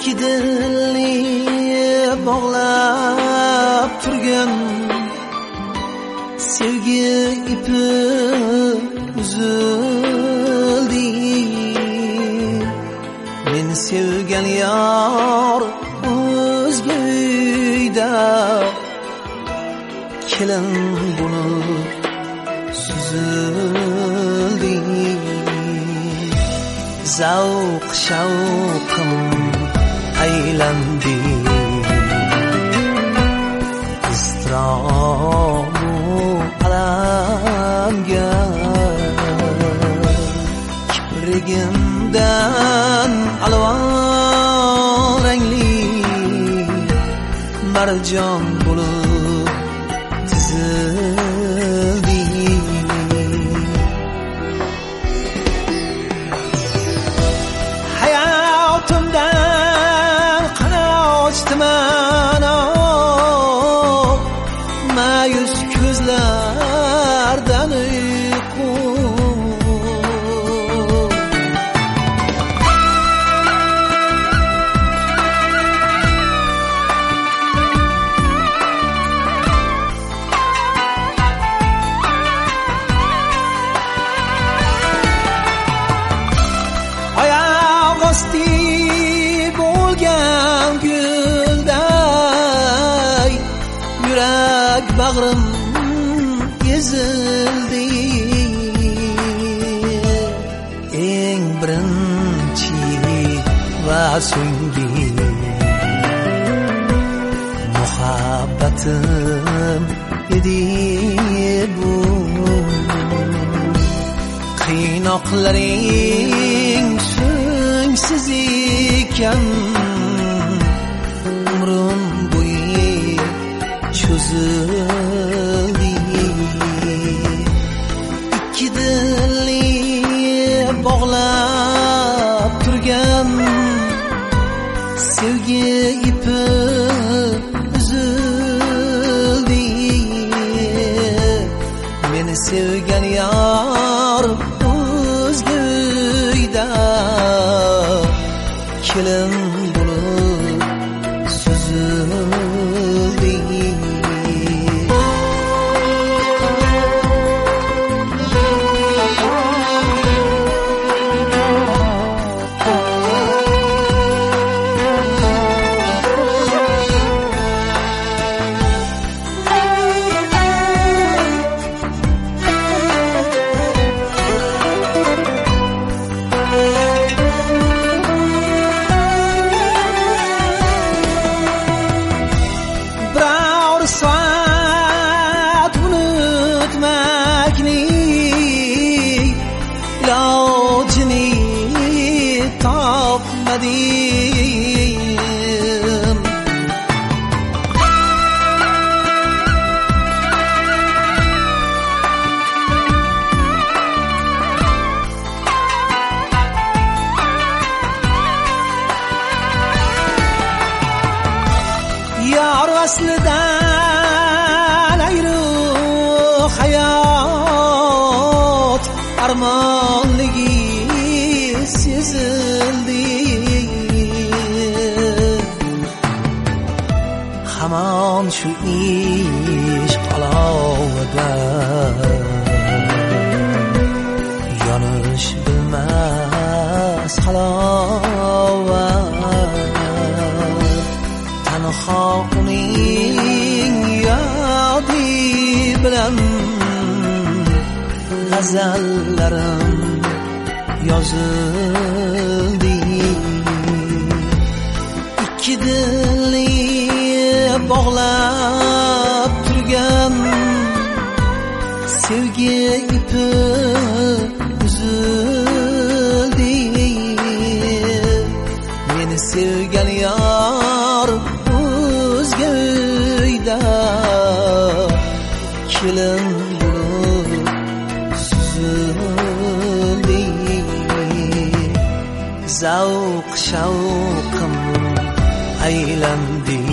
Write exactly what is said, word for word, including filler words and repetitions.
ikki dilni bog'lab turgan sevgi ipi uzildi. Men sevgan yor o'zga uyda, kelin bo'lib suzildi. Zavq shavqim aylandi, iztirobu alamga. Kiprigimdan alvon rangli marjon bo'lib tizildi. Hayotimdan qana ochdiman, ma'yus ko'zlardan uyqu. Oyoq osti bo'lgan gulday yurak bag'rim ezildi. Eng birinchi va so'nggi muhabbatim edi bu. Qiynoqlaring so'ngsiz ekan, umrim bo'yi cho'zildi. Ikki dilni bog'lab turgan sevgi ipi uzildi. Meni sevgan yor o'zga uyda, kelin bo'lib suzildi. Soat unutmakni ilojini topmadim. Yor vaslidan ayru hayot armonligi sezildi. Hamon shu ishq olovida yonish bilmas halovat. Tanho uning yodi bilan g'azallarim yozildi. Ikki dilni bog'lab turgan sevgi ipi uzildi. Meni sevgan yor o'zga uyda, kelin bo'lib suzildi. Zavq shavqim aylandi,